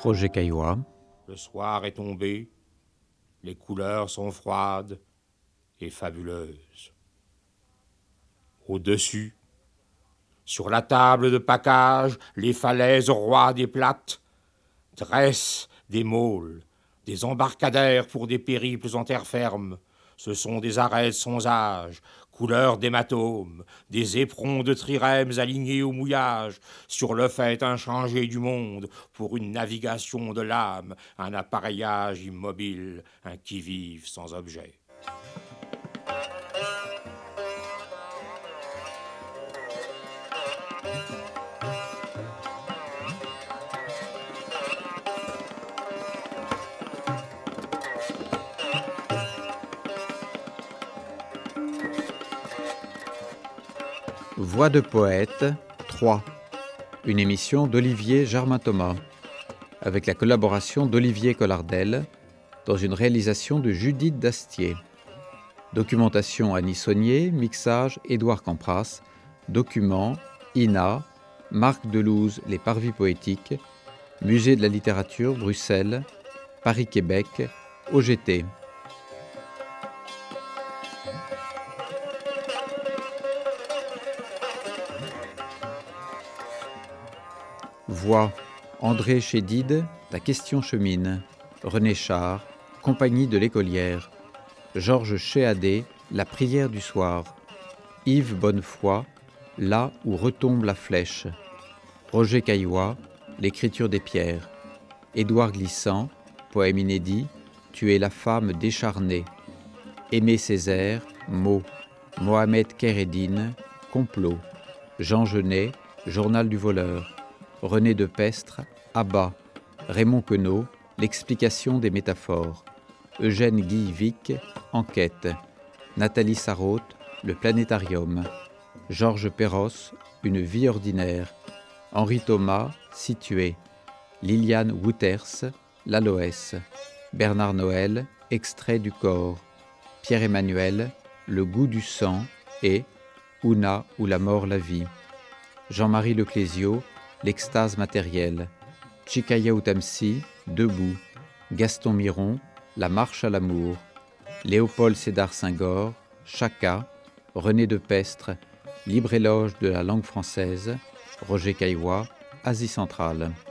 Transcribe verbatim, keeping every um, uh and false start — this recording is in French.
Roger Caillois. Le soir est tombé, les couleurs sont froides et fabuleuses. Au-dessus, sur la table de package, les falaises roides et plates dressent des môles, des embarcadères pour des périples en terre ferme. Ce sont des arêtes sans âge, couleur d'hématomes, des éperons de trirèmes alignés au mouillage, sur le fait inchangé du monde, pour une navigation de l'âme, un appareillage immobile, un qui-vive sans objet. Voix de poète trois. Une émission d'Olivier Germain-Thomas, avec la collaboration d'Olivier Collardel, dans une réalisation de Judith Dastier. Documentation Annie Saunier, mixage Édouard Campras, documents Ina, Marc Delouze, Les Parvis Poétiques, Musée de la Littérature, Bruxelles, Paris-Québec, O G T. Voix André Chédid, Ta question chemine, René Char, Compagnie de l'Écolière, Georges Chéadé, La prière du soir, Yves Bonnefoy, Là où retombe la flèche, Roger Caillois, L'écriture des pierres, Édouard Glissant, poème inédit, Tu es la femme décharnée, Aimé Césaire, Mots, Mohamed Kéreddine, Complot, Jean Genet, Journal du voleur, René de Pestre, Abba, Raymond Queneau, L'explication des métaphores, Eugène Guillevic, Enquête, Nathalie Sarraute, Le planétarium, Georges Perros, Une vie ordinaire, Henri Thomas, Situé, Liliane Wouters, L'Aloès, Bernard Noël, Extrait du corps, Pierre-Emmanuel, Le goût du sang et Ouna ou la mort la vie, Jean-Marie Leclésio, L'extase matérielle, Chikaya Outamsi, Debout, Gaston Miron, La marche à l'amour, Léopold Sédar Senghor, Chaka, René de Pestre, Libre éloge de la langue française, Roger Caillois, Asie centrale.